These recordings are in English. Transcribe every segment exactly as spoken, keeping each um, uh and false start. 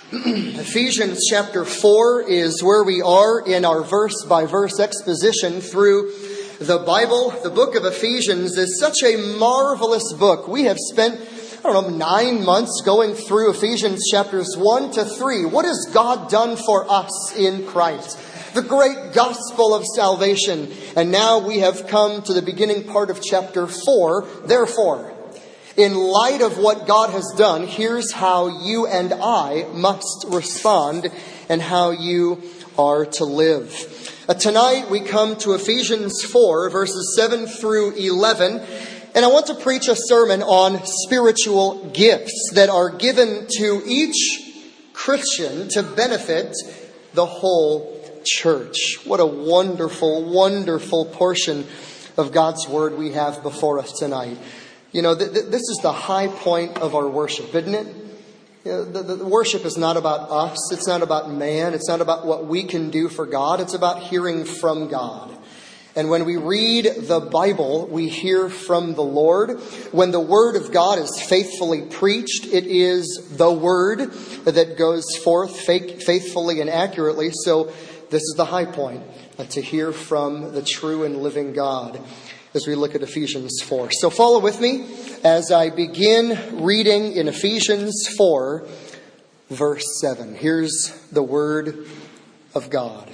Ephesians chapter four is where we are in our verse-by-verse exposition through the Bible. The book of Ephesians is such a marvelous book. We have spent, I don't know, nine months going through Ephesians chapters one to three. What has God done for us in Christ? The great gospel of salvation. And now we have come to the beginning part of chapter four. Therefore, in light of what God has done, here's how you and I must respond and how you are to live. Uh, tonight we come to Ephesians four, verses seven through eleven. And I want to preach a sermon on spiritual gifts that are given to each Christian to benefit the whole church. What a wonderful, wonderful portion of God's Word we have before us tonight. You know, th- th- this is the high point of our worship, isn't it? You know, the, the worship is not about us. It's not about man. It's not about what we can do for God. It's about hearing from God. And when we read the Bible, we hear from the Lord. When the Word of God is faithfully preached, it is the Word that goes forth faithfully and accurately. So this is the high point, uh, to hear from the true and living God as we look at Ephesians four. So follow with me as I begin reading in Ephesians four, verse seven. Here's the Word of God.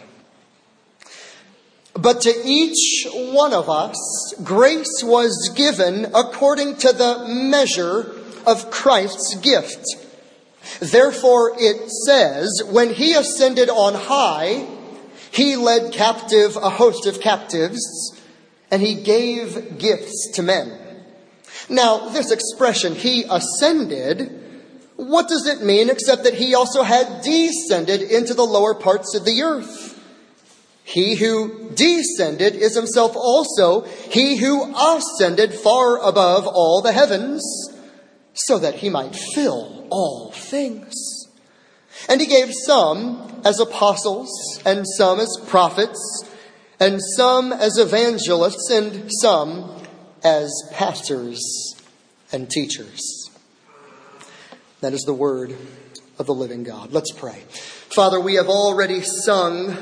But to each one of us, grace was given according to the measure of Christ's gift. Therefore it says, when he ascended on high, he led captive a host of captives, and he gave gifts to men. Now, this expression, he ascended, what does it mean except that he also had descended into the lower parts of the earth? He who descended is himself also he who ascended far above all the heavens, so that he might fill all things. And he gave some as apostles, and some as prophets, and some as evangelists, and some as pastors and teachers. That is the word of the living God. Let's pray. Father, we have already sung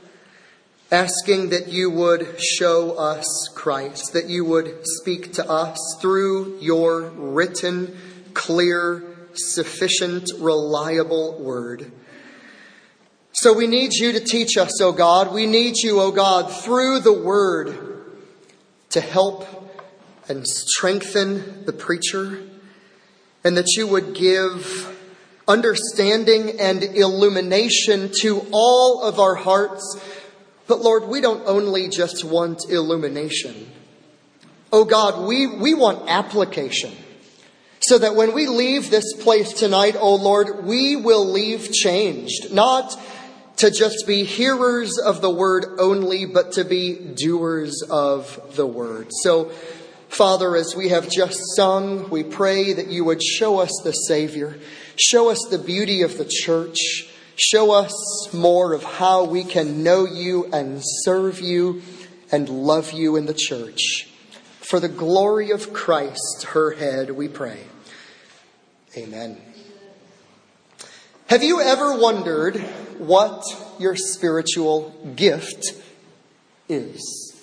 asking that you would show us Christ, that you would speak to us through your written, clear, sufficient, reliable word. So we need you to teach us, O God. We need you, O God, through the word to help and strengthen the preacher, and that you would give understanding and illumination to all of our hearts. But Lord, we don't only just want illumination. Oh God, we, we want application. So that when we leave this place tonight, oh Lord, we will leave changed. Not to just be hearers of the word only, but to be doers of the word. So, Father, as we have just sung, we pray that you would show us the Savior. Show us the beauty of the church. Show us more of how we can know you and serve you and love you in the church. For the glory of Christ, her head, we pray. Amen. Have you ever wondered what your spiritual gift is?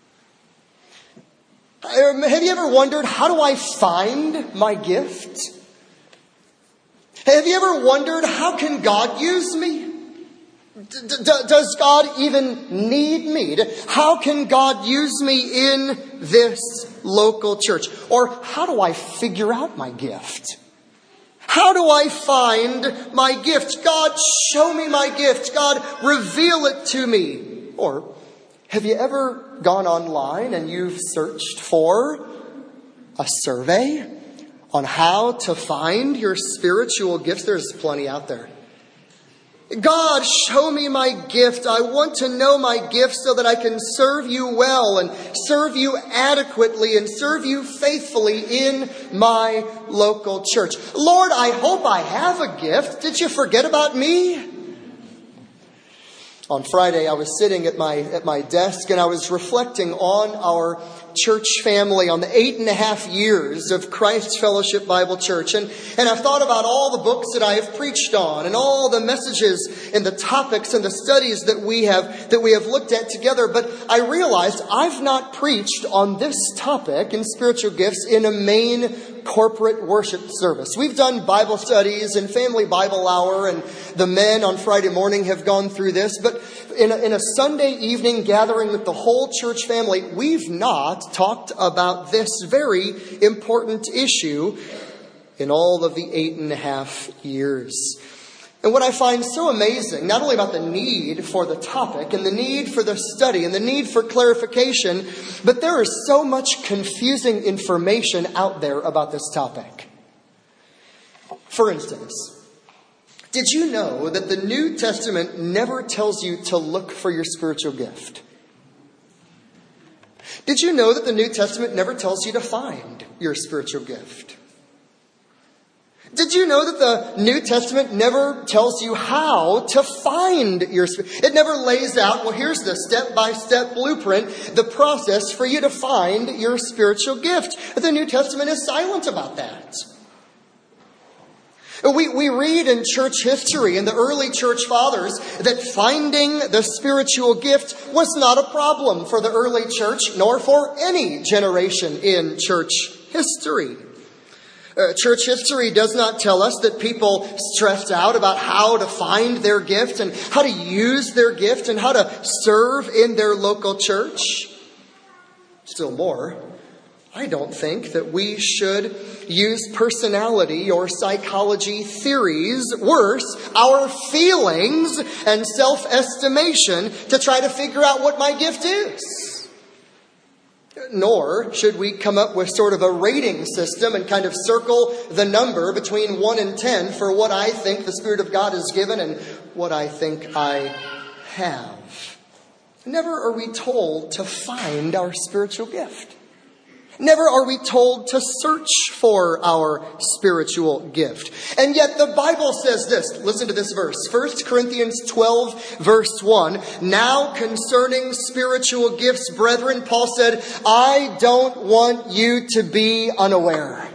Have you ever wondered, how do I find my gift? Have you ever wondered, how can God use me? D- d- does God even need me? How can God use me in this local church? Or how do I figure out my gift? How do I find my gift? God, show me my gift. God, reveal it to me. Or have you ever gone online and you've searched for a survey on how to find your spiritual gifts? There's plenty out there. God, show me my gift. I want to know my gift so that I can serve you well and serve you adequately and serve you faithfully in my local church. Lord, I hope I have a gift. Did you forget about me? On Friday, I was sitting at my at my desk and I was reflecting on our church family, on the eight and a half years of Christ Fellowship Bible Church. And, and I've thought about all the books that I have preached on and all the messages and the topics and the studies that we have that we have looked at together. But I realized I've not preached on this topic in spiritual gifts in a main corporate worship service. We've done Bible studies and family Bible hour, and the men on Friday morning have gone through this. But in a, in a Sunday evening gathering with the whole church family, we've not talked about this very important issue in all of the eight and a half years. And what I find so amazing, not only about the need for the topic and the need for the study and the need for clarification, but there is so much confusing information out there about this topic. For instance, did you know that the New Testament never tells you to look for your spiritual gift? Did you know that the New Testament never tells you to find your spiritual gift? Did you know that the New Testament never tells you how to find your spirit? It never lays out, well, here's the step-by-step blueprint, the process for you to find your spiritual gift. The New Testament is silent about that. We, we read in church history, in the early church fathers, that finding the spiritual gift was not a problem for the early church, nor for any generation in church history. Uh, church history does not tell us that people stressed out about how to find their gift and how to use their gift and how to serve in their local church. Still more, I don't think that we should use personality or psychology theories, worse, our feelings and self-estimation to try to figure out what my gift is. Nor should we come up with sort of a rating system and kind of circle the number between one and ten for what I think the Spirit of God has given and what I think I have. Never are we told to find our spiritual gift. Never are we told to search for our spiritual gift. And yet the Bible says this. Listen to this verse. First Corinthians twelve, verse one. Now concerning spiritual gifts, brethren, Paul said, I don't want you to be unaware.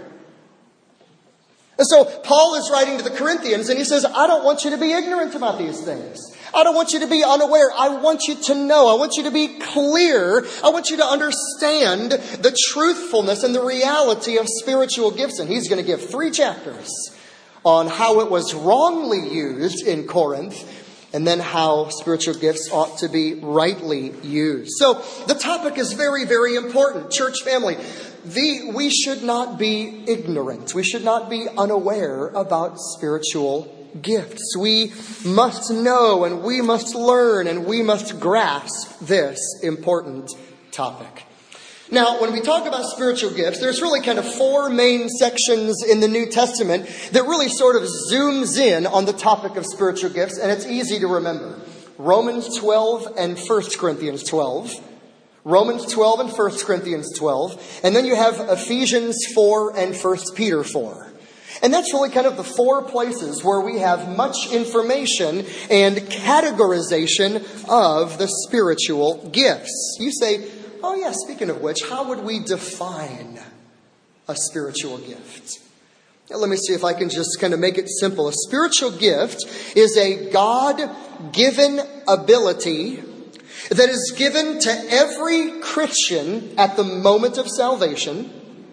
And so Paul is writing to the Corinthians and he says, I don't want you to be ignorant about these things. I don't want you to be unaware. I want you to know. I want you to be clear. I want you to understand the truthfulness and the reality of spiritual gifts. And he's going to give three chapters on how it was wrongly used in Corinth and then how spiritual gifts ought to be rightly used. So the topic is very, very important. Church family, the, we should not be ignorant. We should not be unaware about spiritual gifts. We must know and we must learn and we must grasp this important topic. Now, when we talk about spiritual gifts, there's really kind of four main sections in the New Testament that really sort of zooms in on the topic of spiritual gifts, and it's easy to remember. Romans twelve and First Corinthians twelve. Romans twelve and First Corinthians twelve. And then you have Ephesians four and First Peter four. And that's really kind of the four places where we have much information and categorization of the spiritual gifts. You say, oh yeah, speaking of which, how would we define a spiritual gift? Now, let me see if I can just kind of make it simple. A spiritual gift is a God-given ability that is given to every Christian at the moment of salvation,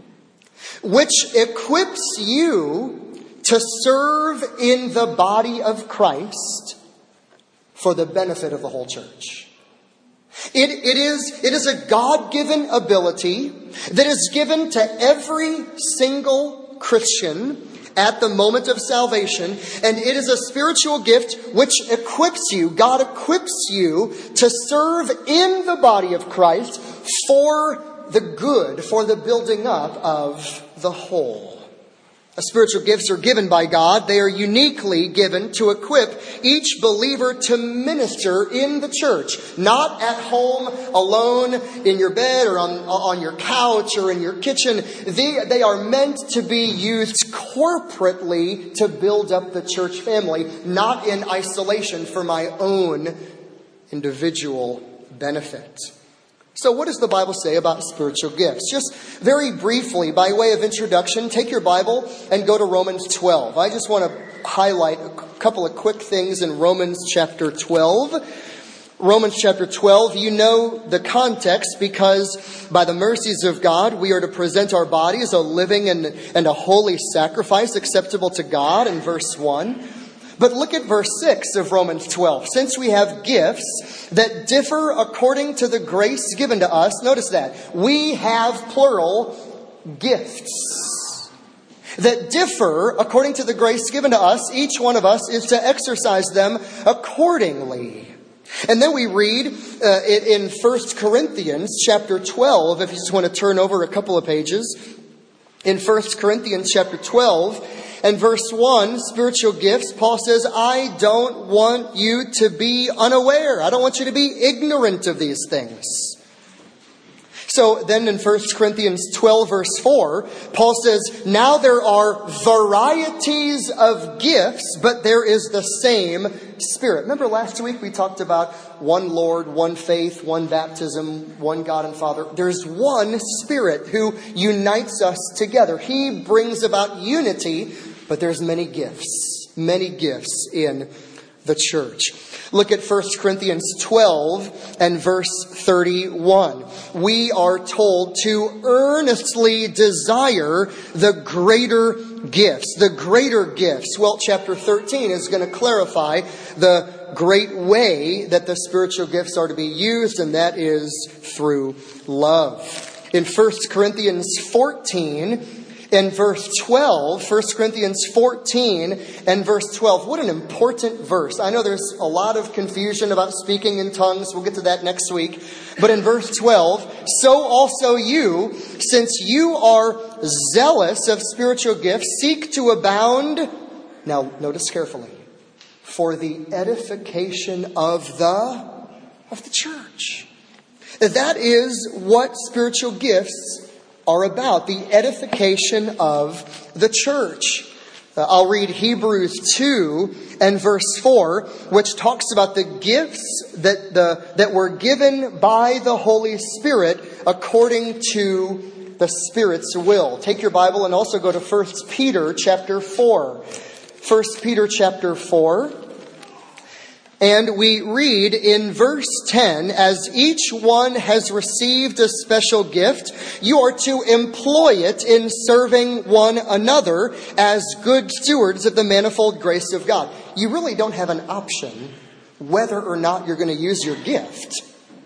which equips you to serve in the body of Christ for the benefit of the whole church. It, it is, it is a God-given ability that is given to every single Christian at the moment of salvation. And it is a spiritual gift which equips you, God equips you to serve in the body of Christ for the good, for the building up of the whole. Spiritual gifts are given by God. They are uniquely given to equip each believer to minister in the church. Not at home, alone, in your bed, or on, on your couch, or in your kitchen. They, they are meant to be used corporately to build up the church family, not in isolation for my own individual benefit. So what does the Bible say about spiritual gifts? Just very briefly, by way of introduction, take your Bible and go to Romans twelve. I just want to highlight a couple of quick things in Romans chapter twelve. Romans chapter twelve, you know the context, because by the mercies of God, we are to present our bodies a living and, and a holy sacrifice acceptable to God in verse one. But look at verse six of Romans twelve. Since we have gifts that differ according to the grace given to us, notice that, we have plural gifts that differ according to the grace given to us. Each one of us is to exercise them accordingly. And then we read uh, in First Corinthians chapter twelve, if you just want to turn over a couple of pages. In First Corinthians chapter twelve and verse one, spiritual gifts, Paul says, I don't want you to be unaware. I don't want you to be ignorant of these things. So then in First Corinthians twelve verse four, Paul says, now there are varieties of gifts, but there is the same Spirit. Remember last week we talked about one Lord, one faith, one baptism, one God and Father. There's one Spirit who unites us together. He brings about unity, but there's many gifts, many gifts in the church. Look at First Corinthians twelve and verse thirty-one. We are told to earnestly desire the greater gifts. The greater gifts. Well, chapter thirteen is going to clarify the great way that the spiritual gifts are to be used, and that is through love. In First Corinthians fourteen and verse twelve, First Corinthians fourteen and verse twelve. What an important verse. I know there's a lot of confusion about speaking in tongues. We'll get to that next week. But in verse twelve, so also you, since you are zealous of spiritual gifts, seek to abound. Now, notice carefully. For the edification of the, of the church. That is what spiritual gifts are about, the edification of the church. Uh, I'll read Hebrews two and verse four, which talks about the gifts that the that were given by the Holy Spirit according to the Spirit's will. Take your Bible and also go to First Peter chapter four. First Peter chapter four. And we read in verse ten, as each one has received a special gift, you are to employ it in serving one another as good stewards of the manifold grace of God. You really don't have an option whether or not you're going to use your gift.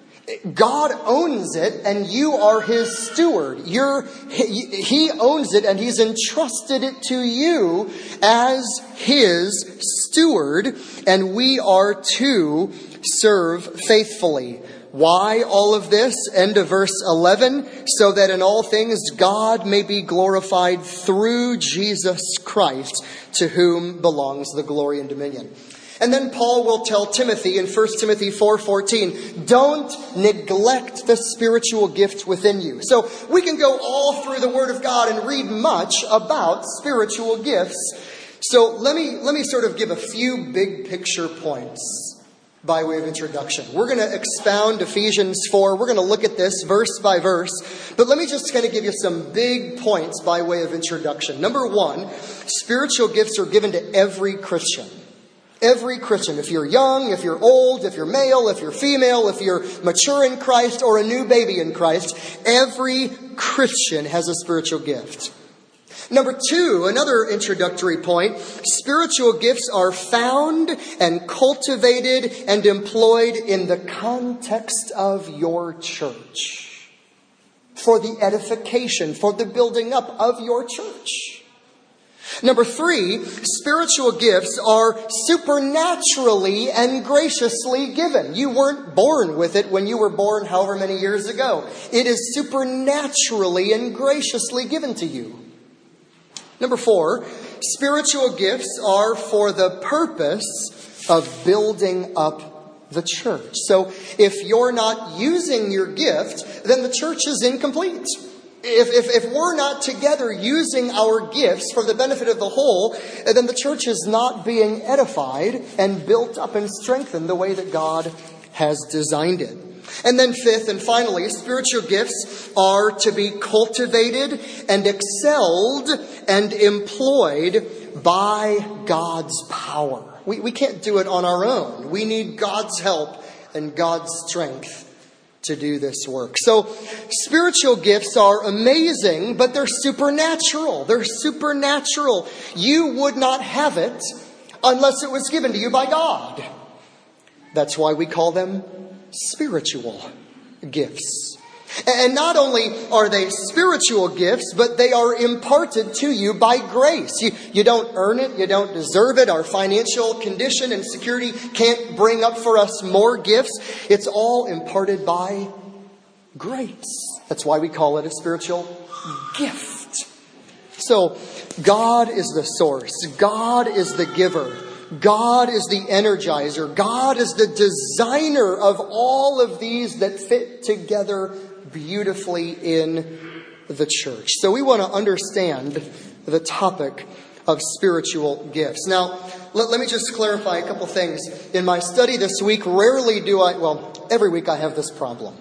God owns it and you are His steward. You're, he owns it and He's entrusted it to you as His steward, and we are to serve faithfully. Why all of this? End of verse eleven. So that in all things God may be glorified through Jesus Christ, to whom belongs the glory and dominion. And then Paul will tell Timothy in First Timothy four fourteen, don't neglect the spiritual gift within you. So we can go all through the Word of God and read much about spiritual gifts. So let me, let me sort of give a few big picture points by way of introduction. We're going to expound Ephesians four. We're going to look at this verse by verse. But let me just kind of give you some big points by way of introduction. Number one, spiritual gifts are given to every Christian. Every Christian, if you're young, if you're old, if you're male, if you're female, if you're mature in Christ or a new baby in Christ, every Christian has a spiritual gift. Number two, another introductory point, spiritual gifts are found and cultivated and employed in the context of your church. For the edification, for the building up of your church. Number three, spiritual gifts are supernaturally and graciously given. You weren't born with it when you were born however many years ago. It is supernaturally and graciously given to you. Number four, spiritual gifts are for the purpose of building up the church. So if you're not using your gift, then the church is incomplete. If, if, if we're not together using our gifts for the benefit of the whole, then the church is not being edified and built up and strengthened the way that God has designed it. And then fifth and finally, spiritual gifts are to be cultivated and excelled and employed by God's power. We, we can't do it on our own. We need God's help and God's strength to do this work. So spiritual gifts are amazing, but they're supernatural. They're supernatural. You would not have it unless it was given to you by God. That's why we call them spiritual gifts. And not only are they spiritual gifts, but they are imparted to you by grace. You, you don't earn it. You don't deserve it. Our financial condition and security can't bring up for us more gifts. It's all imparted by grace. That's why we call it a spiritual gift. So God is the source. God is the giver. God is the energizer. God is the designer of all of these that fit together beautifully in the church. So we want to understand the topic of spiritual gifts. Now, let, let me just clarify a couple things. In my study this week, rarely do I, well, every week I have this problem.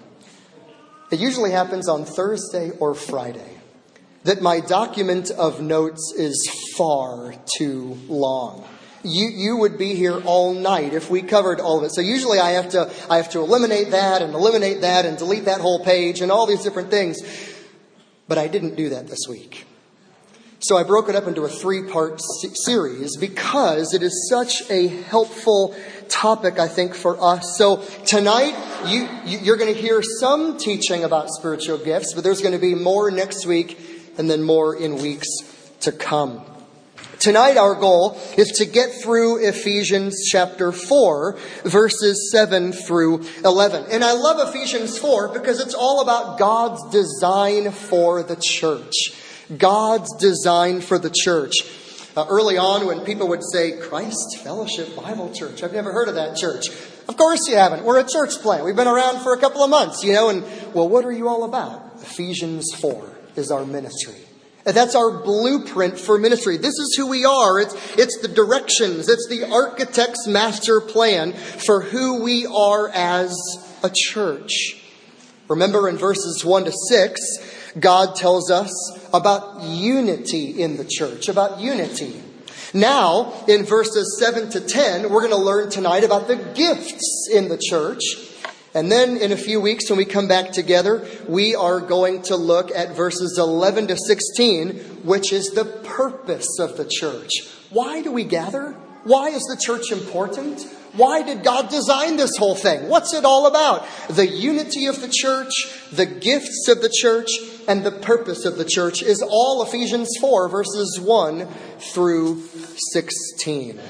It usually happens on Thursday or Friday, that my document of notes is far too long. You you would be here all night if we covered all of it. So usually I have to I have to eliminate that and eliminate that and delete that whole page and all these different things. But I didn't do that this week. So I broke it up into a three-part series because it is such a helpful topic, I think, for us. So tonight you, you you're going to hear some teaching about spiritual gifts, but there's going to be more next week and then more in weeks to come. Tonight our goal is to get through Ephesians chapter four, verses seven through eleven. And I love Ephesians four because it's all about God's design for the church. God's design for the church. Uh, early on when people would say, Christ Fellowship Bible Church, I've never heard of that church. Of course you haven't. We're a church plant. We've been around for a couple of months, you know, and well, what are you all about? Ephesians four is our ministry. And that's our blueprint for ministry. This is who we are. It's, it's the directions. It's the architect's master plan for who we are as a church. Remember in verses one to six, God tells us about unity in the church, about unity. Now, in verses seven to ten, we're going to learn tonight about the gifts in the church. And then in a few weeks when we come back together, we are going to look at verses eleven to sixteen, which is the purpose of the church. Why do we gather? Why is the church important? Why did God design this whole thing? What's it all about? The unity of the church, the gifts of the church, and the purpose of the church is all Ephesians four, verses one through sixteen.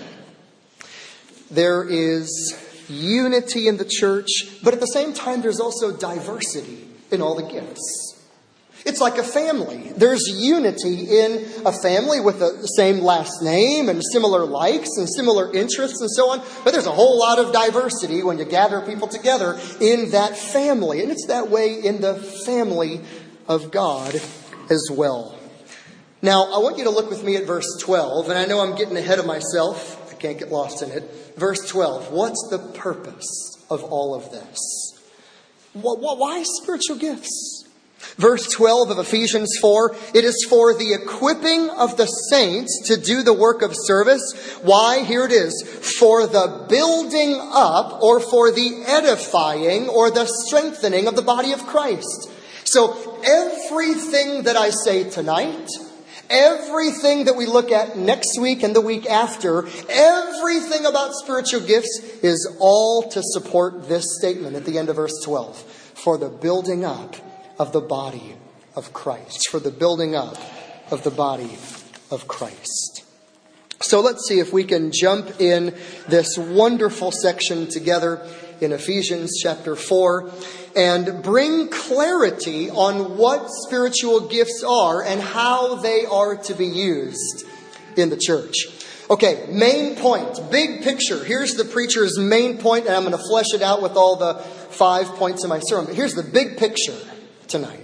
There is unity in the church, but at the same time, there's also diversity in all the gifts. It's like a family. There's unity in a family with the same last name and similar likes and similar interests and so on. But there's a whole lot of diversity when you gather people together in that family. And it's that way in the family of God as well. Now, I want you to look with me at verse twelve. And I know I'm getting ahead of myself. I can't get lost in it. Verse twelve. What's the purpose of all of this? Why spiritual gifts? Verse twelve of Ephesians four, it is for the equipping of the saints to do the work of service. Why? Here it is. For the building up or for the edifying or the strengthening of the body of Christ. So everything that I say tonight, everything that we look at next week and the week after, everything about spiritual gifts is all to support this statement at the end of verse twelve. For the building up of the body of Christ. For the building up of the body of Christ. So let's see if we can jump in this wonderful section together in Ephesians chapter four and bring clarity on what spiritual gifts are and how they are to be used in the church. Okay, main point, big picture. Here's the preacher's main point, and I'm going to flesh it out with all the five points in my sermon. But here's the big picture tonight.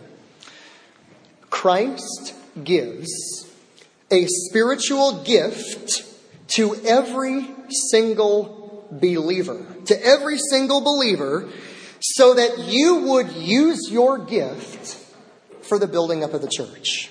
Christ gives a spiritual gift to every single believer, to every single believer, so that you would use your gift for the building up of the church.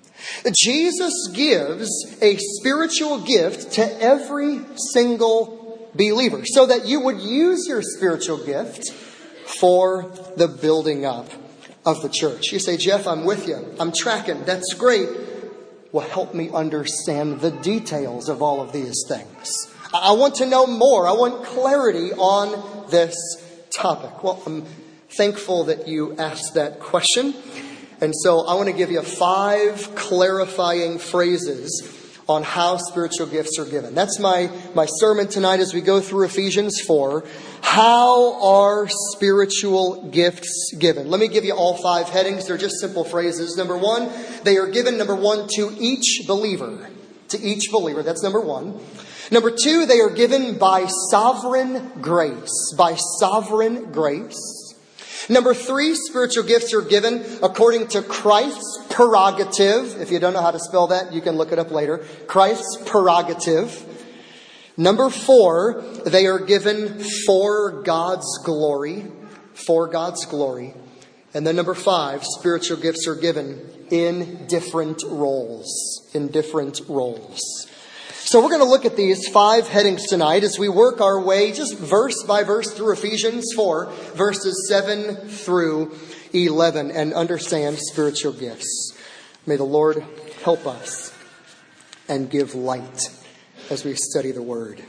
Jesus gives a spiritual gift to every single believer, so that you would use your spiritual gift for the building up of the church. You say, Jeff, I'm with you. I'm tracking. That's great. Well, help me understand the details of all of these things. I want to know more. I want clarity on this topic. Well, I'm thankful that you asked that question. And so I want to give you five clarifying phrases on how spiritual gifts are given. That's my, my sermon tonight as we go through Ephesians four. How are spiritual gifts given? Let me give you all five headings. They're just simple phrases. Number one, they are given, number one, to each believer. To each believer. That's number one. Number two, they are given by sovereign grace. By sovereign grace. Number three, spiritual gifts are given according to Christ's prerogative. If you don't know how to spell that, you can look it up later. Christ's prerogative. Number four, they are given for God's glory. For God's glory. And then number five, spiritual gifts are given in different roles. In different roles. So we're going to look at these five headings tonight as we work our way just verse by verse through Ephesians four, verses seven through eleven, and understand spiritual gifts. May the Lord help us and give light as we study the Word.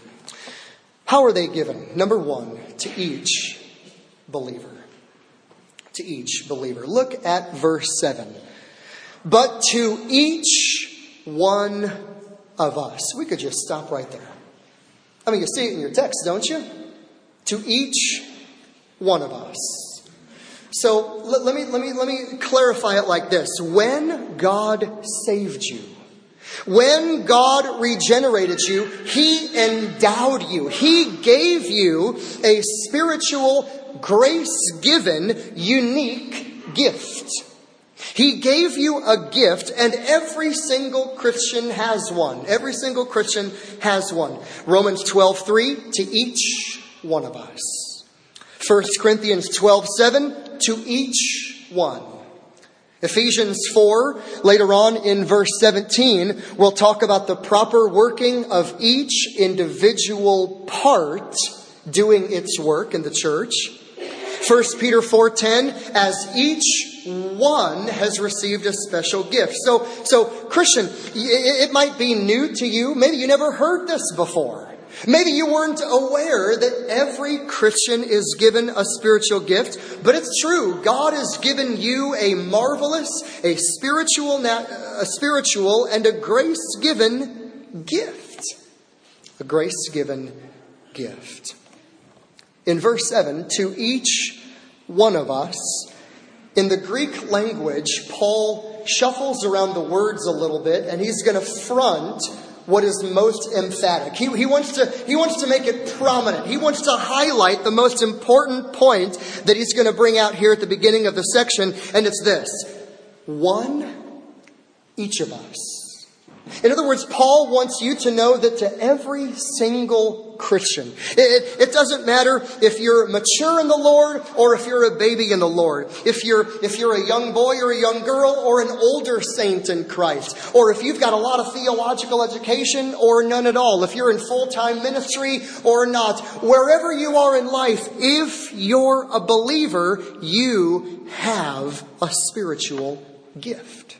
How are they given? Number one, to each believer. To each believer. Look at verse seven. But to each one of us. We could just stop right there. I mean, you see it in your text, don't you? To each one of us. So let, let me let me let me clarify it like this. When God saved you, when God regenerated you, He endowed you. He gave you a spiritual, grace-given, unique gift. He gave you a gift, and every single Christian has one. Every single Christian has one. Romans twelve three, to each one of us. First Corinthians twelve seven, to each one. Ephesians four, later on in verse seventeen, we'll talk about the proper working of each individual part doing its work in the church. First Peter four ten, as each one has received a special gift. So, so Christian, it might be new to you. Maybe you never heard this before. Maybe you weren't aware that every Christian is given a spiritual gift, but it's true. God has given you a marvelous, a spiritual, a spiritual, and a grace-given gift. A grace-given gift. In verse seven, to each one of us. In the Greek language, Paul shuffles around the words a little bit, and he's going to front what is most emphatic. He, he wants to, he wants to make it prominent. He wants to highlight the most important point that he's going to bring out here at the beginning of the section, and it's this. One, each of us. In other words, Paul wants you to know that to every single Christian, it, it, it doesn't matter if you're mature in the Lord or if you're a baby in the Lord, if you're if you're a young boy or a young girl or an older saint in Christ, or if you've got a lot of theological education or none at all, if you're in full-time ministry or not, wherever you are in life, if you're a believer, you have a spiritual gift.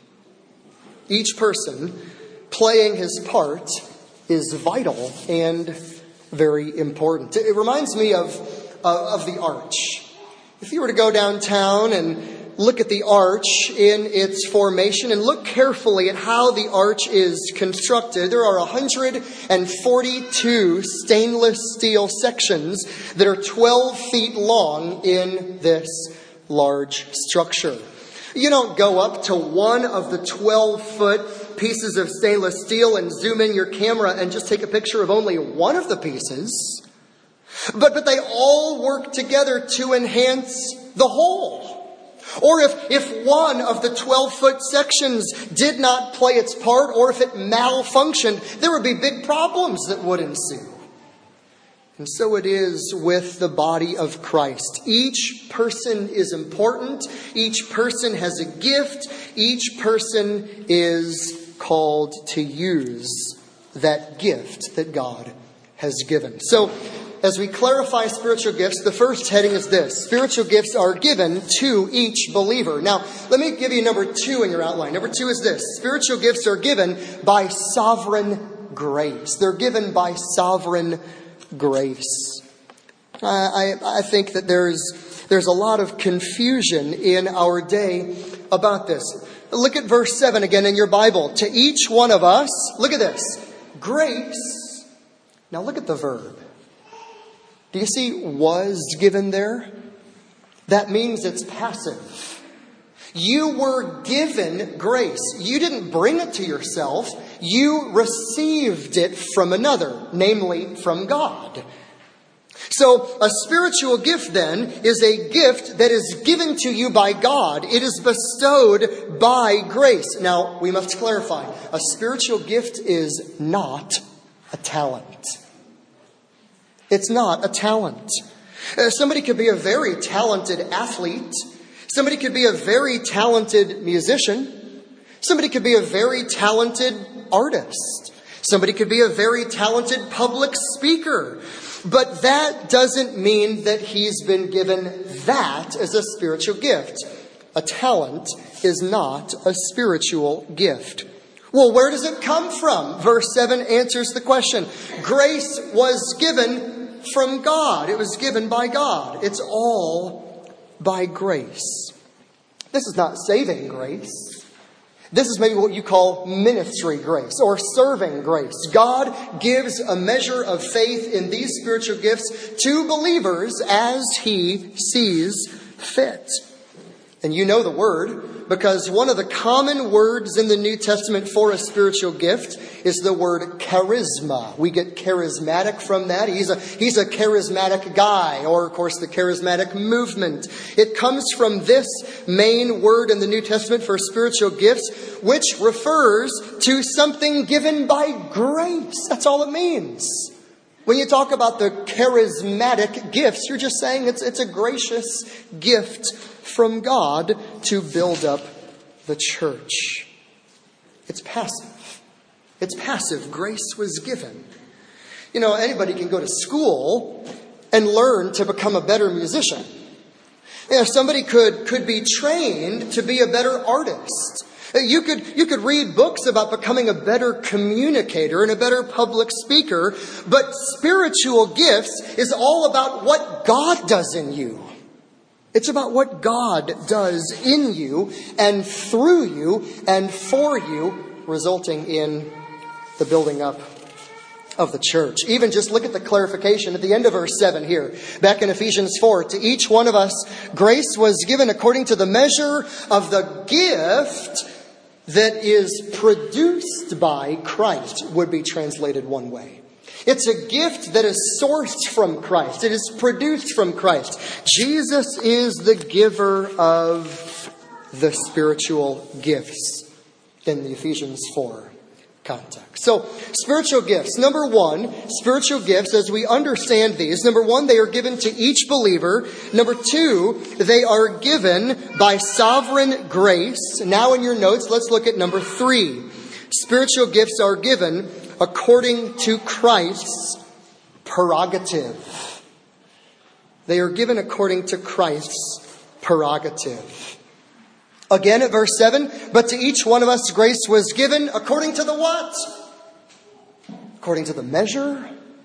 Each person playing his part is vital and very important. It reminds me of, uh, of the arch. If you were to go downtown and look at the arch in its formation and look carefully at how the arch is constructed, there are one hundred forty-two stainless steel sections that are twelve feet long in this large structure. You don't go up to one of the twelve foot pieces of stainless steel and zoom in your camera and just take a picture of only one of the pieces. But, but they all work together to enhance the whole. Or if, if one of the twelve foot sections did not play its part, or if it malfunctioned, there would be big problems that would ensue. And so it is with the body of Christ. Each person is important. Each person has a gift. Each person is called to use that gift that God has given. So, as we clarify spiritual gifts, the first heading is this. Spiritual gifts are given to each believer. Now, let me give you number two in your outline. Number two is this. Spiritual gifts are given by sovereign grace. They're given by sovereign grace. Uh, I, I think that there's, there's a lot of confusion in our day about this. Look at verse seven again in your Bible. To each one of us, look at this. Grace. Now look at the verb. Do you see was given there? That means it's passive. You were given grace. You didn't bring it to yourself. You received it from another, namely from God. So a spiritual gift then is a gift that is given to you by God. It is bestowed by grace. Now, we must clarify. A spiritual gift is not a talent. It's not a talent. Uh, somebody could be a very talented athlete. Somebody could be a very talented musician. Somebody could be a very talented artist. Somebody could be a very talented public speaker. But that doesn't mean that he's been given that as a spiritual gift. A talent is not a spiritual gift. Well, where does it come from? Verse seven answers the question. Grace was given from God. It was given by God. It's all by grace. This is not saving grace. This is maybe what you call ministry grace or serving grace. God gives a measure of faith in these spiritual gifts to believers as He sees fit. And you know the word, because one of the common words in the New Testament for a spiritual gift is the word charisma. We get charismatic from that. He's a, he's a charismatic guy, or of course the charismatic movement. It comes from this main word in the New Testament for spiritual gifts, which refers to something given by grace. That's all it means. When you talk about the charismatic gifts, you're just saying it's, it's a gracious gift from God to build up the church. It's passive. It's passive. Grace was given. You know, anybody can go to school and learn to become a better musician. You know, somebody could, could be trained to be a better artist. You could, you could read books about becoming a better communicator and a better public speaker, but spiritual gifts is all about what God does in you. It's about what God does in you and through you and for you, resulting in the building up of the church. Even just look at the clarification at the end of verse seven here. Back in Ephesians four. To each one of us, grace was given according to the measure of the gift that is produced by Christ, would be translated one way. It's a gift that is sourced from Christ. It is produced from Christ. Jesus is the giver of the spiritual gifts in the Ephesians four context. So, spiritual gifts. Number one, spiritual gifts, as we understand these, number one, they are given to each believer. Number two, they are given by sovereign grace. Now in your notes, let's look at number three. Spiritual gifts are given according to Christ's prerogative. They are given according to Christ's prerogative. Again at verse seven, but to each one of us grace was given according to the what? According to the measure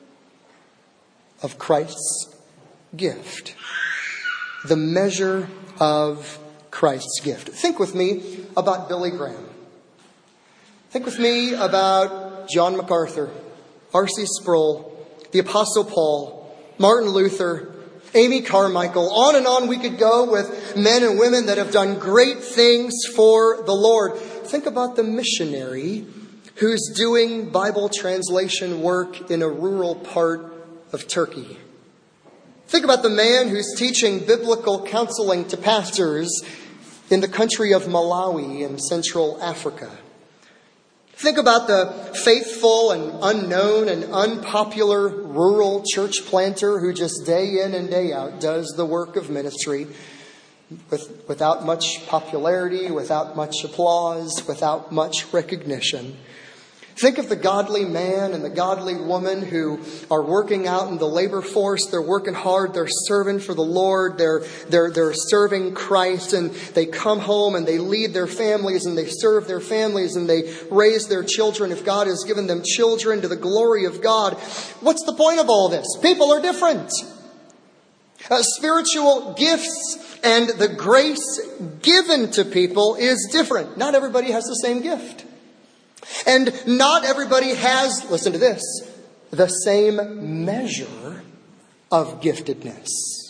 of Christ's gift. The measure of Christ's gift. Think with me about Billy Graham. Think with me about John MacArthur, R C Sproul, the Apostle Paul, Martin Luther, Amy Carmichael. On and on we could go with men and women that have done great things for the Lord. Think about the missionary who's doing Bible translation work in a rural part of Turkey. Think about the man who's teaching biblical counseling to pastors in the country of Malawi in Central Africa. Think about the faithful and unknown and unpopular rural church planter who just day in and day out does the work of ministry with, without much popularity, without much applause, without much recognition. Think of the godly man and the godly woman who are working out in the labor force. They're working hard. They're serving for the Lord. They're, they're, they're serving Christ, and they come home and they lead their families and they serve their families and they raise their children. If God has given them children, to the glory of God. What's the point of all this? People are different. Uh, spiritual gifts and the grace given to people is different. Not everybody has the same gift. And not everybody has, listen to this, the same measure of giftedness.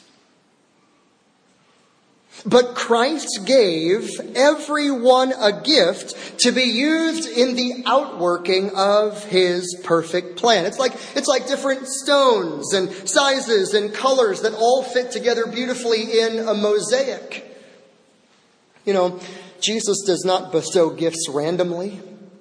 But Christ gave everyone a gift to be used in the outworking of His perfect plan. It's like, it's like different stones and sizes and colors that all fit together beautifully in a mosaic. You know, Jesus does not bestow gifts randomly.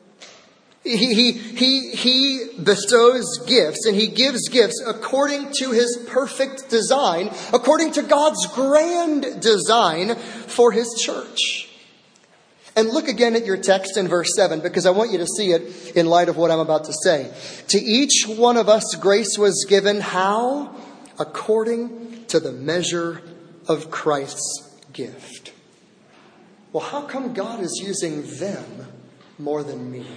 He, he, he, he bestows gifts, and He gives gifts according to His perfect design, according to God's grand design for His church. And look again at your text in verse seven, because I want you to see it in light of what I'm about to say. To each one of us grace was given, how? According to the measure of Christ's gift. Well, how come God is using them more than me?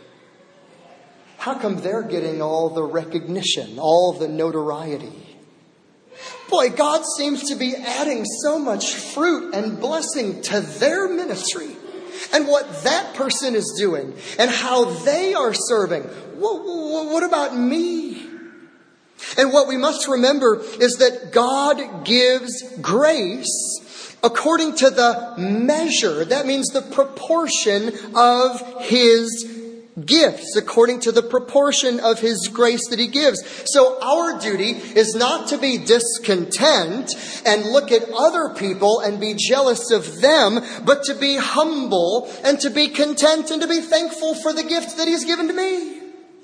How come they're getting all the recognition, all the notoriety? Boy, God seems to be adding so much fruit and blessing to their ministry and what that person is doing and how they are serving. What about me? And what we must remember is that God gives grace according to the measure. That means the proportion of His gifts, according to the proportion of His grace that He gives. So our duty is not to be discontent and look at other people and be jealous of them, but to be humble and to be content and to be thankful for the gift that He's given to me.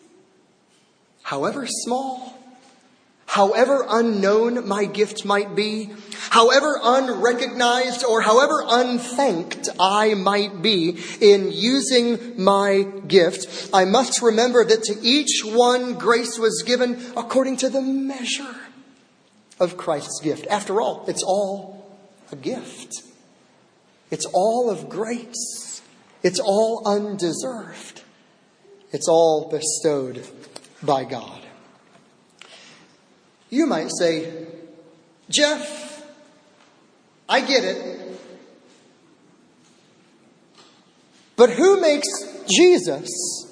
However small, however unknown my gift might be, however unrecognized or however unthanked I might be in using my gift, I must remember that to each one grace was given according to the measure of Christ's gift. After all, it's all a gift. It's all of grace. It's all undeserved. It's all bestowed by God. You might say, Jeff, I get it. But who makes Jesus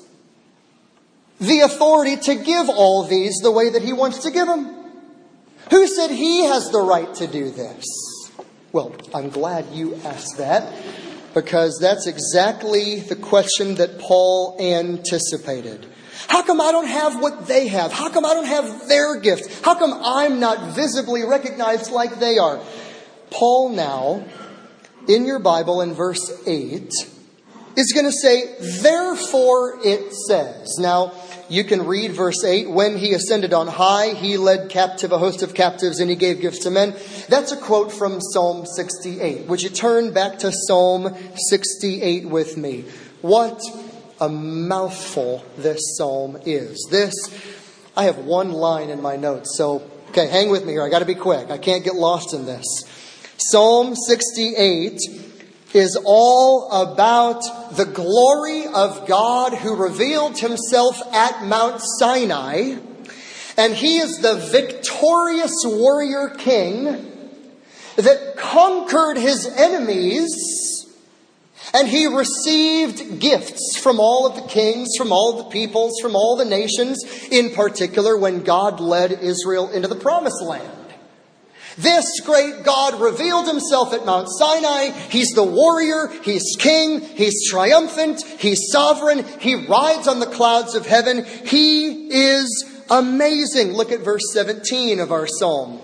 the authority to give all these the way that He wants to give them? Who said He has the right to do this? Well, I'm glad you asked that, because that's exactly the question that Paul anticipated. How come I don't have what they have? How come I don't have their gift? How come I'm not visibly recognized like they are? Paul now, in your Bible in verse eight, is going to say, therefore it says. Now, you can read verse eight. When He ascended on high, He led captive a host of captives and He gave gifts to men. That's a quote from Psalm sixty-eight. Would you turn back to Psalm sixty-eight with me? What a mouthful this psalm is. This, I have one line in my notes. So, okay, hang with me here. I got to be quick. I can't get lost in this. Psalm sixty-eight is all about the glory of God who revealed Himself at Mount Sinai. And He is the victorious warrior king that conquered His enemies. And He received gifts from all of the kings, from all of the peoples, from all the nations, in particular when God led Israel into the promised land. This great God revealed Himself at Mount Sinai. He's the warrior. He's king. He's triumphant. He's sovereign. He rides on the clouds of heaven. He is amazing. Look at verse seventeen of our psalm.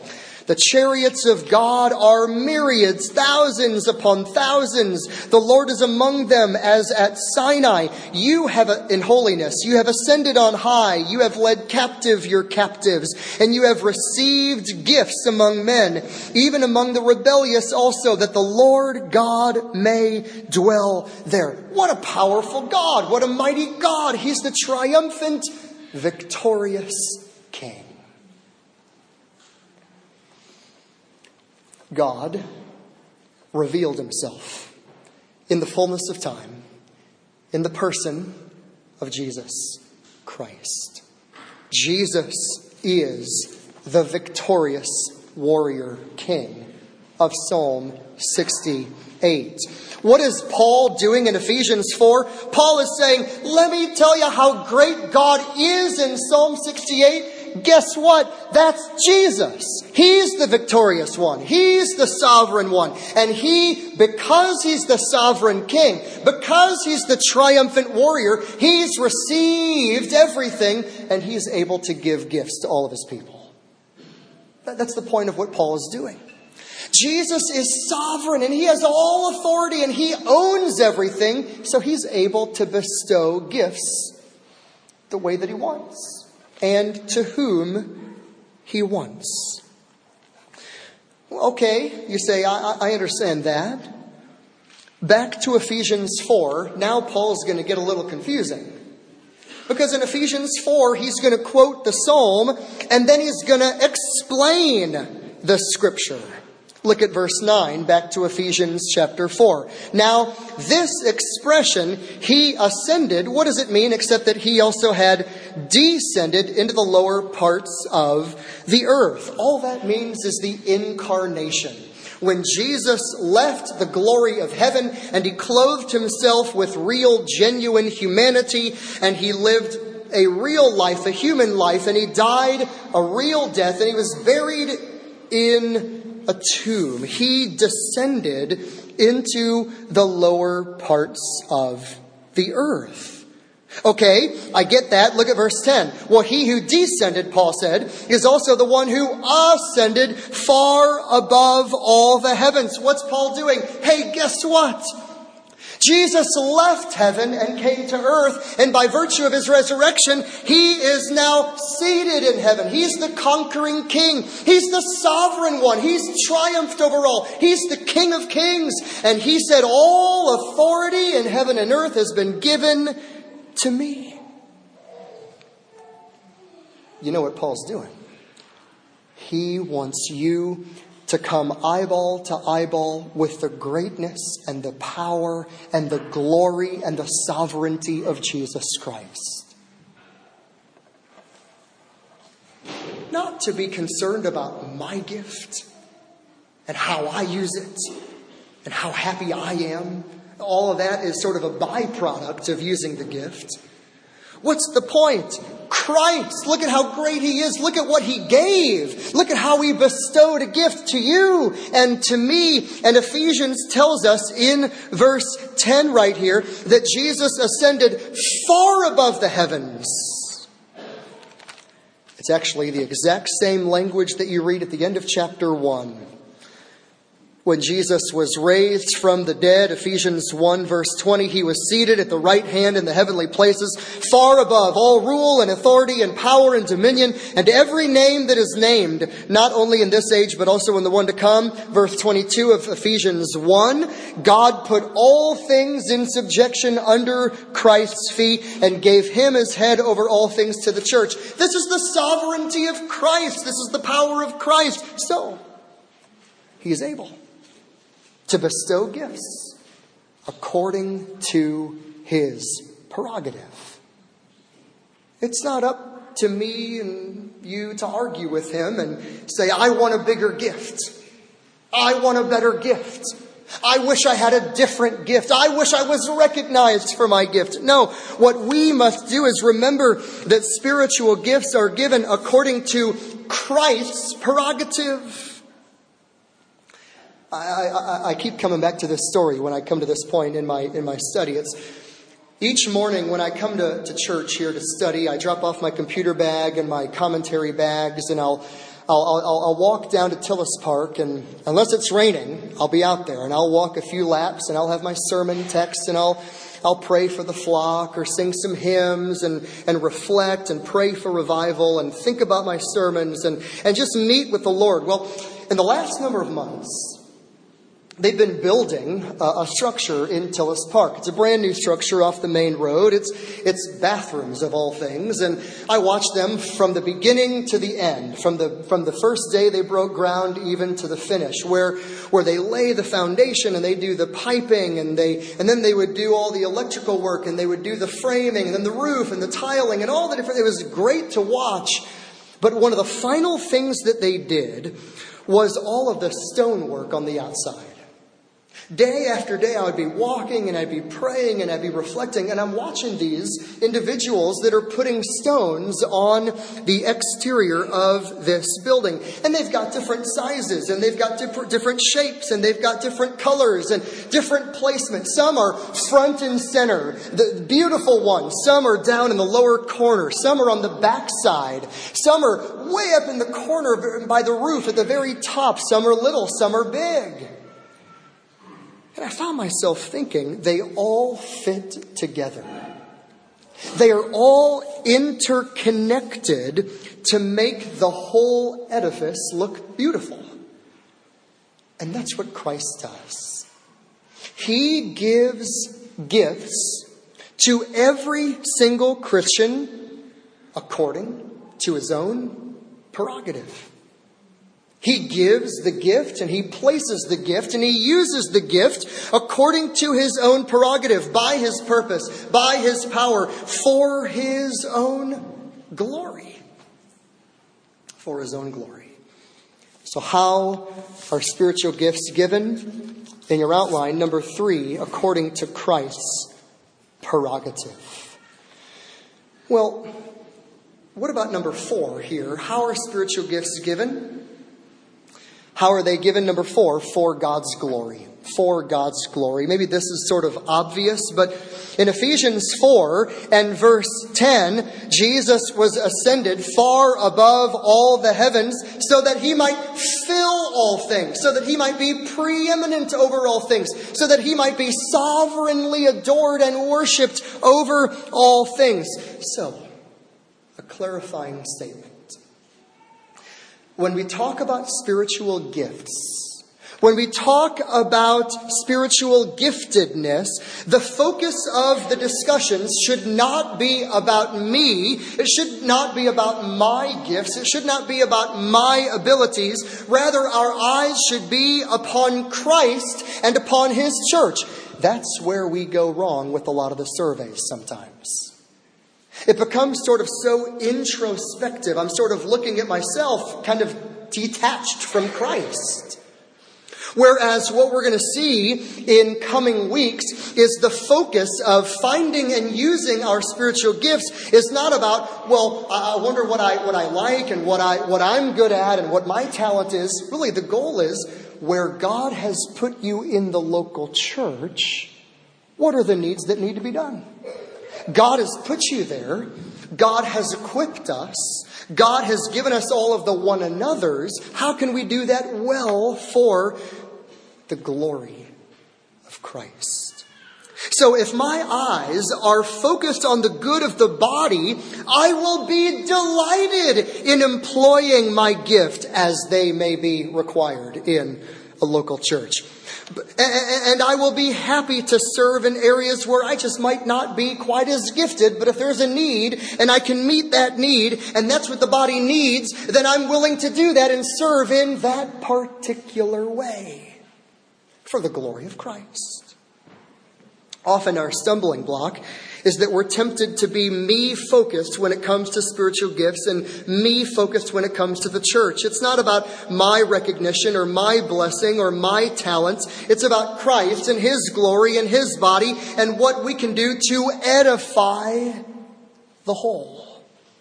The chariots of God are myriads, thousands upon thousands. The Lord is among them as at Sinai. You have, in holiness, you have ascended on high. You have led captive your captives, and you have received gifts among men, even among the rebellious also, that the Lord God may dwell there. What a powerful God. What a mighty God. He's the triumphant, victorious King. God revealed himself in the fullness of time in the person of Jesus Christ. Jesus is the victorious warrior king of Psalm sixty-eight. What is Paul doing in Ephesians four? Paul is saying, let me tell you how great God is in Psalm sixty-eight. Guess what? That's Jesus. He's the victorious one. He's the sovereign one. And he, because he's the sovereign king, because he's the triumphant warrior, he's received everything and he's able to give gifts to all of his people. That's the point of what Paul is doing. Jesus is sovereign and he has all authority and he owns everything. So he's able to bestow gifts the way that he wants. And to whom he wants. Okay, you say, I, I understand that. Back to Ephesians four. Now Paul's going to get a little confusing. Because in Ephesians four, he's going to quote the psalm and then he's going to explain the scripture. Look at verse nine, back to Ephesians chapter four. Now, this expression, he ascended, what does it mean except that he also had descended into the lower parts of the earth? All that means is the incarnation. When Jesus left the glory of heaven and he clothed himself with real, genuine humanity and he lived a real life, a human life, and he died a real death and he was buried in a tomb. He descended into the lower parts of the earth. Okay, I get that. Look at verse ten. Well, he who descended, Paul said, is also the one who ascended far above all the heavens. What's Paul doing? Hey, guess what? Jesus left heaven and came to earth, and by virtue of his resurrection, he is now seated in heaven. He's the conquering king. He's the sovereign one. He's triumphed over all. He's the King of kings. And he said, all authority in heaven and earth has been given to me. You know what Paul's doing? He wants you to come eyeball to eyeball with the greatness and the power and the glory and the sovereignty of Jesus Christ. Not to be concerned about my gift and how I use it and how happy I am. All of that is sort of a byproduct of using the gift. What's the point? Christ. Look at how great he is. Look at what he gave. Look at how he bestowed a gift to you and to me. And Ephesians tells us in verse ten right here that Jesus ascended far above the heavens. It's actually the exact same language that you read at the end of chapter one. When Jesus was raised from the dead, Ephesians one verse twenty, he was seated at the right hand in the heavenly places, far above all rule and authority and power and dominion, and every name that is named, not only in this age, but also in the one to come. Verse twenty-two of Ephesians one, God put all things in subjection under Christ's feet and gave him as head over all things to the church. This is the sovereignty of Christ. This is the power of Christ. So, he is able to bestow gifts according to his prerogative. It's not up to me and you to argue with him and say, I want a bigger gift. I want a better gift. I wish I had a different gift. I wish I was recognized for my gift. No, what we must do is remember that spiritual gifts are given according to Christ's prerogative. I, I, I keep coming back to this story when I come to this point in my in my study. It's each morning when I come to, to church here to study, I drop off my computer bag and my commentary bags, and I'll I'll, I'll, I'll walk down to Tillis Park, and unless it's raining, I'll be out there, and I'll walk a few laps, and I'll have my sermon text, and I'll I'll pray for the flock, or sing some hymns, and, and reflect, and pray for revival, and think about my sermons, and, and just meet with the Lord. Well, in the last number of months, they've been building a, a structure in Tillis Park. It's a brand new structure off the main road. It's it's bathrooms of all things. And I watched them from the beginning to the end, from the from the first day they broke ground even to the finish, where where they lay the foundation and they do the piping and they and then they would do all the electrical work and they would do the framing and then the roof and the tiling and all the different. It was great to watch. But one of the final things that they did was all of the stonework on the outside. Day after day, I would be walking and I'd be praying and I'd be reflecting. And I'm watching these individuals that are putting stones on the exterior of this building. And they've got different sizes and they've got different, different shapes and they've got different colors and different placements. Some are front and center, the beautiful ones. Some are down in the lower corner. Some are on the back side. Some are way up in the corner by the roof at the very top. Some are little, some are big. And I found myself thinking, they all fit together. They are all interconnected to make the whole edifice look beautiful. And that's what Christ does. He gives gifts to every single Christian according to his own prerogative. He gives the gift and he places the gift and he uses the gift according to his own prerogative, by his purpose, by his power, for his own glory. For his own glory. So how are spiritual gifts given? In your outline, number three, according to Christ's prerogative. Well, what about number four here? How are spiritual gifts given? How are they given? Number four, for God's glory. For God's glory. Maybe this is sort of obvious, but in Ephesians four and verse ten, Jesus was ascended far above all the heavens so that he might fill all things, so that he might be preeminent over all things, so that he might be sovereignly adored and worshipped over all things. So, a clarifying statement. When we talk about spiritual gifts, when we talk about spiritual giftedness, the focus of the discussions should not be about me. It should not be about my gifts. It should not be about my abilities. Rather, our eyes should be upon Christ and upon his church. That's where we go wrong with a lot of the surveys sometimes. It becomes sort of so introspective. I'm sort of looking at myself kind of detached from Christ. Whereas what we're going to see in coming weeks is the focus of finding and using our spiritual gifts is not about, well, I wonder what I what I like and what I what I'm good at and what my talent is. Really, the goal is where God has put you in the local church, what are the needs that need to be done? God has put you there. God has equipped us. God has given us all of the one another's. How can we do that well for the glory of Christ? So if my eyes are focused on the good of the body, I will be delighted in employing my gift as they may be required in a local church. And I will be happy to serve in areas where I just might not be quite as gifted. But if there's a need and I can meet that need, and that's what the body needs, then I'm willing to do that and serve in that particular way for the glory of Christ. Often our stumbling block is that we're tempted to be me-focused when it comes to spiritual gifts and me-focused when it comes to the church. It's not about my recognition or my blessing or my talents. It's about Christ and his glory and his body and what we can do to edify the whole.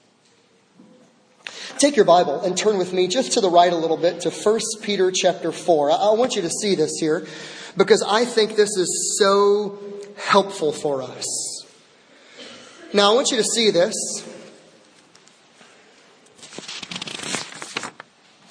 Take your Bible and turn with me just to the right a little bit to First Peter chapter four. I want you to see this here because I think this is so helpful for us. Now, I want you to see this.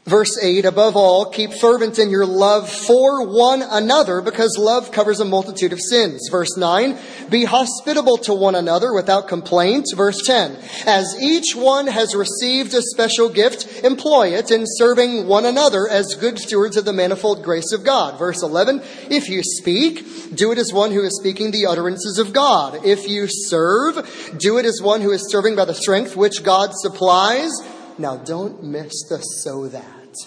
Verse eight, above all, keep fervent in your love for one another, because love covers a multitude of sins. Verse nine, be hospitable to one another without complaint. Verse ten, as each one has received a special gift, employ it in serving one another as good stewards of the manifold grace of God. Verse eleven, if you speak, do it as one who is speaking the utterances of God. If you serve, do it as one who is serving by the strength which God supplies. Now don't miss the so that.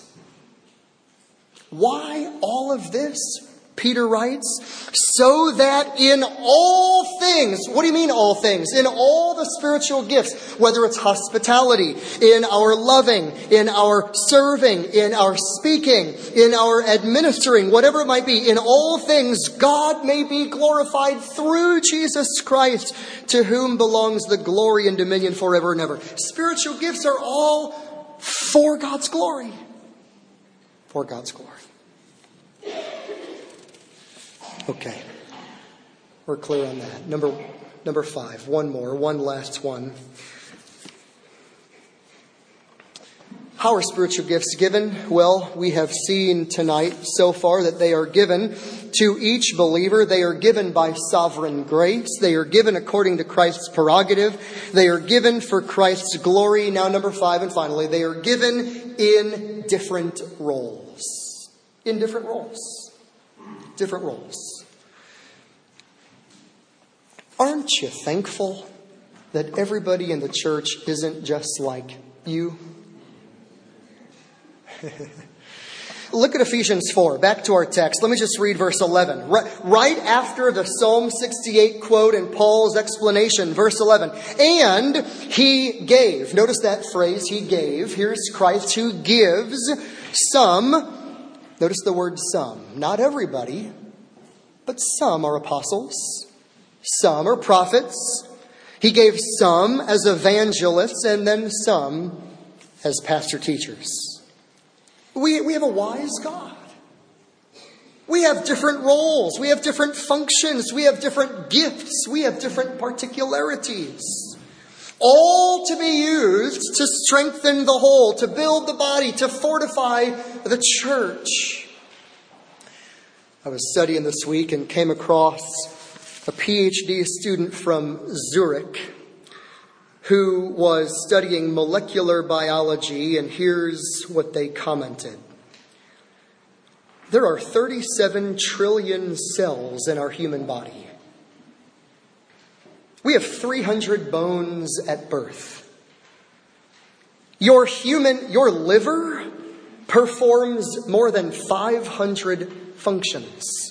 Why all of this? Peter writes, so that in all things, what do you mean all things? In all the spiritual gifts, whether it's hospitality, in our loving, in our serving, in our speaking, in our administering, whatever it might be, in all things, God may be glorified through Jesus Christ, to whom belongs the glory and dominion forever and ever. Spiritual gifts are all for God's glory. For God's glory. Okay. We're clear on that. Number number five. One more. One last one. How are spiritual gifts given? Well, we have seen tonight so far that they are given to each believer. They are given by sovereign grace. They are given according to Christ's prerogative. They are given for Christ's glory. Now, number five, and finally, they are given in different roles. In different roles. Different roles. Aren't you thankful that everybody in the church isn't just like you? Look at Ephesians four. Back to our text. Let me just read verse eleven. Right, right after the Psalm sixty-eight quote and Paul's explanation, verse eleven. And he gave. Notice that phrase, he gave. Here's Christ who gives some. Notice the word some. Not everybody, but some are apostles. Some are prophets. He gave some as evangelists and then some as pastor teachers. We, we have a wise God. We have different roles. We have different functions. We have different gifts. We have different particularities. All to be used to strengthen the whole, to build the body, to fortify the church. I was studying this week and came across a P H D student from Zurich who was studying molecular biology, and here's what they commented. There are thirty-seven trillion cells in our human body. We have three hundred bones at birth. Your human, your liver performs more than five hundred functions.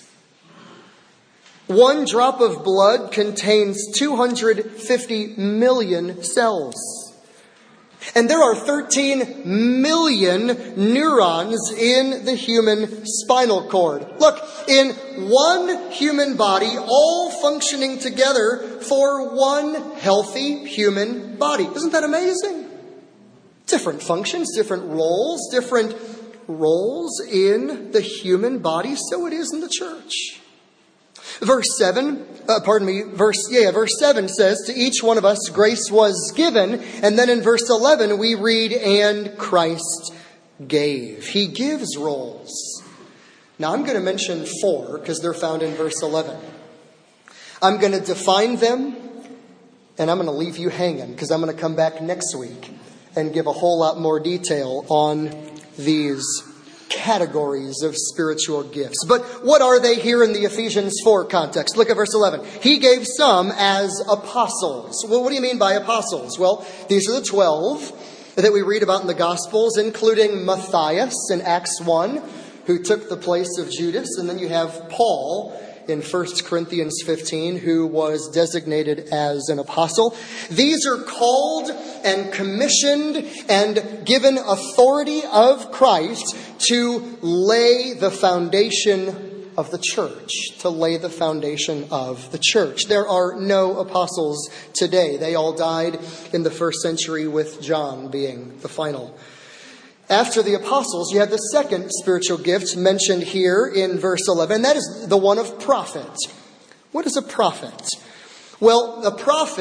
One drop of blood contains two hundred fifty million cells. And there are thirteen million neurons in the human spinal cord. Look, in one human body, all functioning together for one healthy human body. Isn't that amazing? Different functions, different roles, different roles in the human body. So it is in the church. Verse seven, uh, pardon me, verse, yeah, verse seven says, to each one of us grace was given. And then in verse eleven, we read, and Christ gave. He gives roles. Now I'm going to mention four because they're found in verse eleven. I'm going to define them and I'm going to leave you hanging because I'm going to come back next week and give a whole lot more detail on these categories of spiritual gifts. But what are they here in the Ephesians four context? Look at verse eleven. He gave some as apostles. Well, what do you mean by apostles? Well, these are the twelve that we read about in the Gospels, including Matthias in Acts one, who took the place of Judas. And then you have Paul in First Corinthians fifteen, who was designated as an apostle. These are called and commissioned and given authority of Christ to lay the foundation of the church. To lay the foundation of the church. There are no apostles today. They all died in the first century, with John being the final. After the apostles, you have the second spiritual gift mentioned here in verse eleven, and that is the one of prophet. What is a prophet? Well, a prophet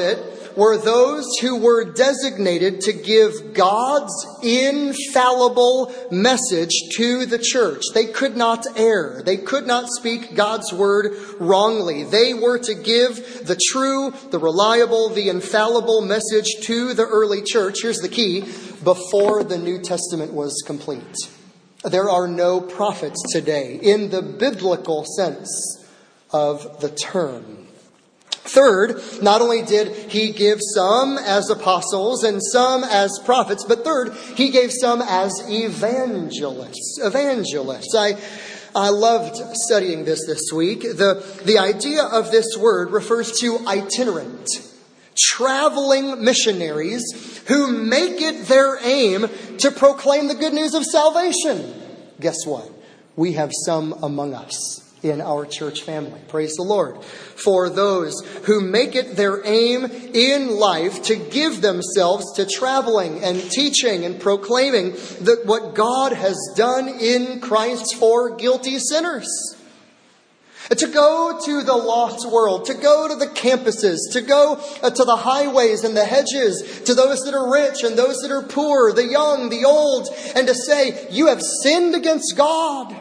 were those who were designated to give God's infallible message to the church. They could not err. They could not speak God's word wrongly. They were to give the true, the reliable, the infallible message to the early church. Here's the key: before the New Testament was complete. There are no prophets today in the biblical sense of the term. Third, not only did he give some as apostles and some as prophets, but third, he gave some as evangelists. Evangelists. I, I loved studying this this week. The, the idea of this word refers to itinerant, traveling missionaries who make it their aim to proclaim the good news of salvation. Guess what? We have some among us in our church family. Praise the Lord. For those who make it their aim in life to give themselves to traveling and teaching and proclaiming that what God has done in Christ for guilty sinners. To go to the lost world, to go to the campuses, to go uh, to the highways and the hedges, to those that are rich and those that are poor, the young, the old, and to say, you have sinned against God.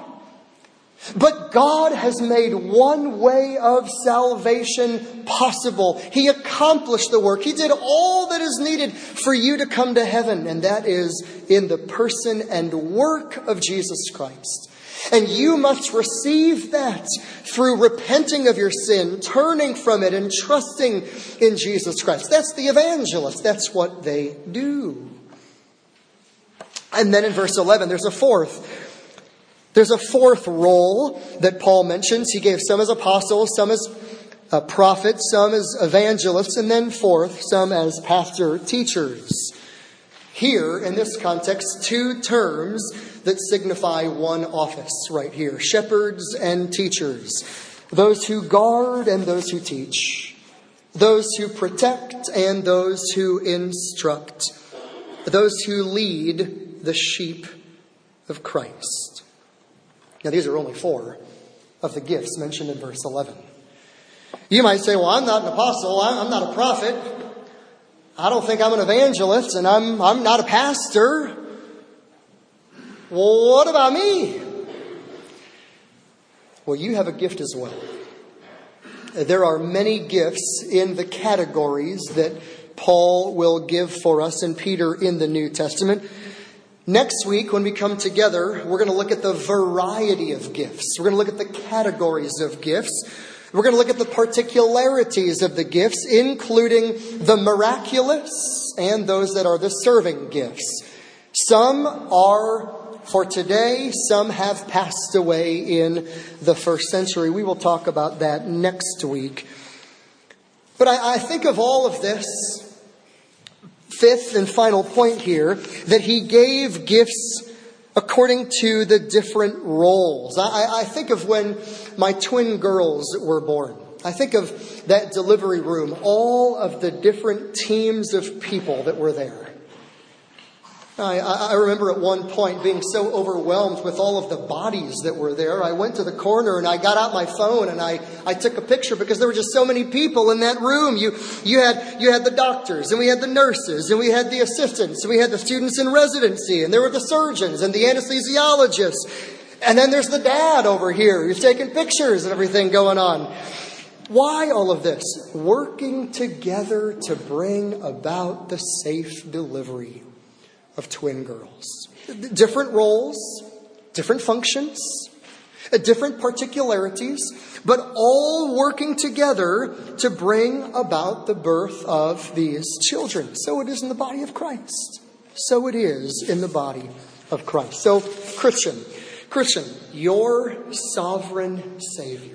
But God has made one way of salvation possible. He accomplished the work. He did all that is needed for you to come to heaven, and that is in the person and work of Jesus Christ. And you must receive that through repenting of your sin, turning from it, and trusting in Jesus Christ. That's the evangelist. That's what they do. And then in verse eleven, there's a fourth. There's a fourth role that Paul mentions. He gave some as apostles, some as uh, prophets, some as evangelists, and then fourth, some as pastor teachers. Here, in this context, two terms that signify one office right here: shepherds and teachers. Those who guard and those who teach. Those who protect and those who instruct. Those who lead the sheep of Christ. Now, these are only four of the gifts mentioned in verse eleven. You might say, well, I'm not an apostle. I'm not a prophet. I don't think I'm an evangelist, and I'm, I'm not a pastor. Well, what about me? Well, you have a gift as well. There are many gifts in the categories that Paul will give for us and Peter in the New Testament. Next week, when we come together, we're going to look at the variety of gifts. We're going to look at the categories of gifts. We're going to look at the particularities of the gifts, including the miraculous and those that are the serving gifts. Some are for today, some have passed away in the first century. We will talk about that next week. But I, I think of all of this, fifth and final point here, that he gave gifts according to the different roles. I, I think of when my twin girls were born. I think of that delivery room, all of the different teams of people that were there. I, I remember at one point being so overwhelmed with all of the bodies that were there. I went to the corner and I got out my phone and I, I took a picture because there were just so many people in that room. You, you had, you had the doctors and we had the nurses and we had the assistants and we had the students in residency and there were the surgeons and the anesthesiologists. And then there's the dad over here who's taking pictures and everything going on. Why all of this? Working together to bring about the safe delivery of twin girls. Different roles, different functions, different particularities, but all working together to bring about the birth of these children. So it is in the body of Christ. So it is in the body of Christ. So, Christian, Christian, your sovereign Savior,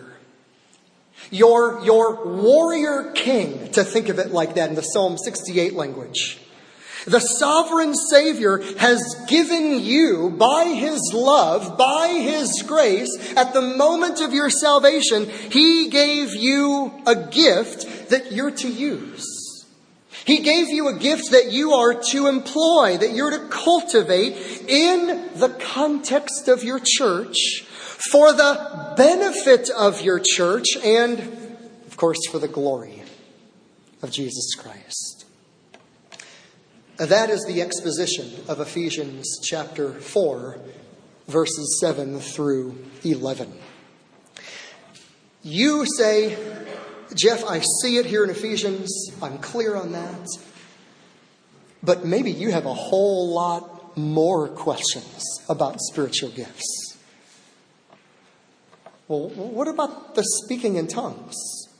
your, your warrior king, to think of it like that in the Psalm sixty-eight language. The sovereign Savior has given you, by His love, by His grace, at the moment of your salvation, He gave you a gift that you're to use. He gave you a gift that you are to employ, that you're to cultivate in the context of your church, for the benefit of your church, and, of course, for the glory of Jesus Christ. That is the exposition of Ephesians chapter four, verses seven through eleven. You say, Jeff, I see it here in Ephesians. I'm clear on that. But maybe you have a whole lot more questions about spiritual gifts. Well, what about the speaking in tongues?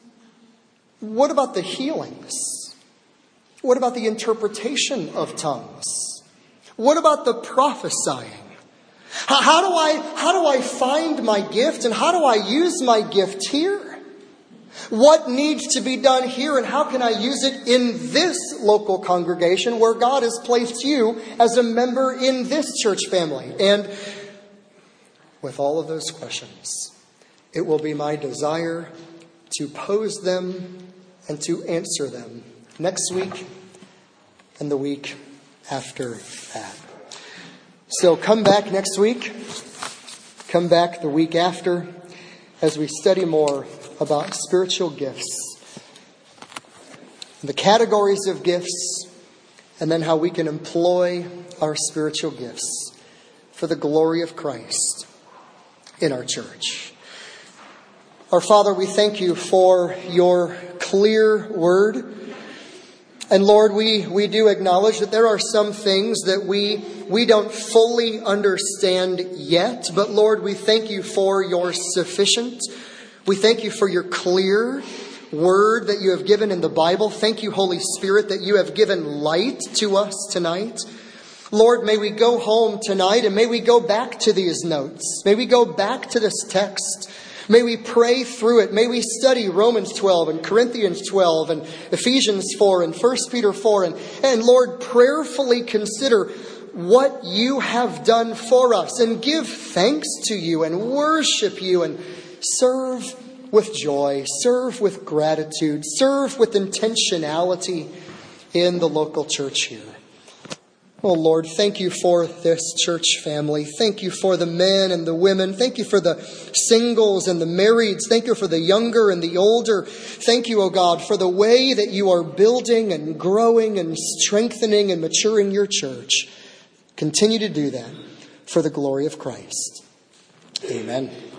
What about the healings? What about the interpretation of tongues? What about the prophesying? How, how do I, how do I find my gift and how do I use my gift here? What needs to be done here and how can I use it in this local congregation where God has placed you as a member in this church family? And with all of those questions, it will be my desire to pose them and to answer them next week and the week after that. So come back next week. Come back the week after as we study more about spiritual gifts, the categories of gifts, and then how we can employ our spiritual gifts for the glory of Christ in our church. Our Father, we thank you for your clear word. And Lord, we, we do acknowledge that there are some things that we, we don't fully understand yet. But Lord, we thank you for your sufficient. We thank you for your clear word that you have given in the Bible. Thank you, Holy Spirit, that you have given light to us tonight. Lord, may we go home tonight and may we go back to these notes. May we go back to this text. May we pray through it. May we study Romans twelve and Corinthians twelve and Ephesians four and First Peter four. And, and Lord, prayerfully consider what you have done for us and give thanks to you and worship you and serve with joy, serve with gratitude, serve with intentionality in the local church here. Oh Lord, thank you for this church family. Thank you for the men and the women. Thank you for the singles and the marrieds. Thank you for the younger and the older. Thank you, oh God, for the way that you are building and growing and strengthening and maturing your church. Continue to do that for the glory of Christ. Amen.